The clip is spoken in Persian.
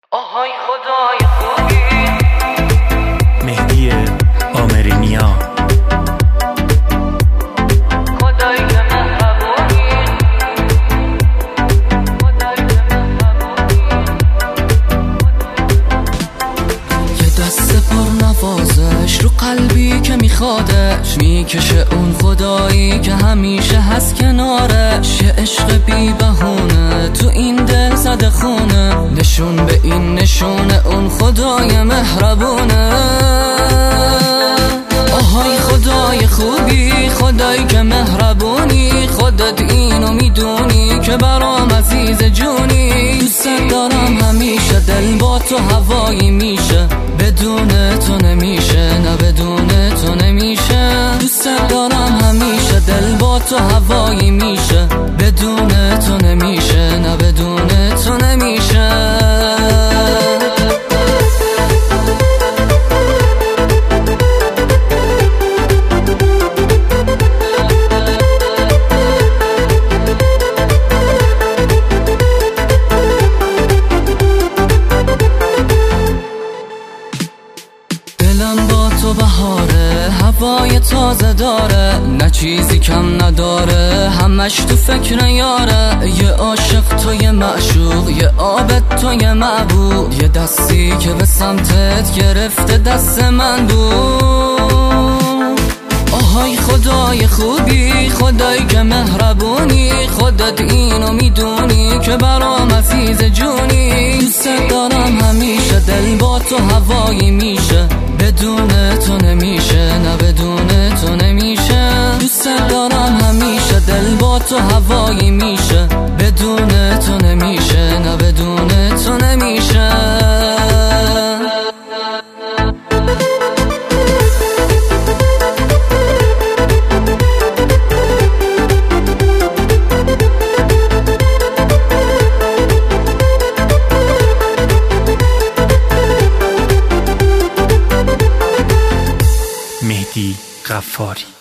آهای خدای خوبی. مهدی آمری نیا. خدای که مهربونی. یه دست پر نوازش رو قلبی که میخوادش، میکشه اون خدایی که همیشه هست کنارش. یه عشق بی بهونه تو این دل زده خونه، نشون به این نشونه اون خدای مهربونه. آهای خدای خوبی، خدایی که مهربونی، خودت اینو میدونی که برام عزیز جونی. دوست دارم همیشه، دل با تو هوایی میشه، بدون تو نمیشه، نه بدون تو نمیشه. دوست دارم همیشه، دل با تو هوایی میشه، بدون تو نمیشه، نه بدون تو نمیشه. دلم با تو بهاره، هوای تازه داره، نه چیزی کم نداره، همش تو فکر یاره. یه عاشق تو، یه معشوق، یه عابد تو، یه معبود، یه دستی که به سمتت گرفته دست من بود. آهای خدای خوبی، خدایی که مهربونی، خودت اینو میدونی که برام عزیز جونی. دوست دارم همیشه، دل با تو هوایی میشه، بدون تو نمیشه، نه بدون تو نمیشه. دوست دارم همیشه، دل با تو هوایی میشه، بدون تو نمیشه، نه بدون تو نمیشه. مهدی غفاری.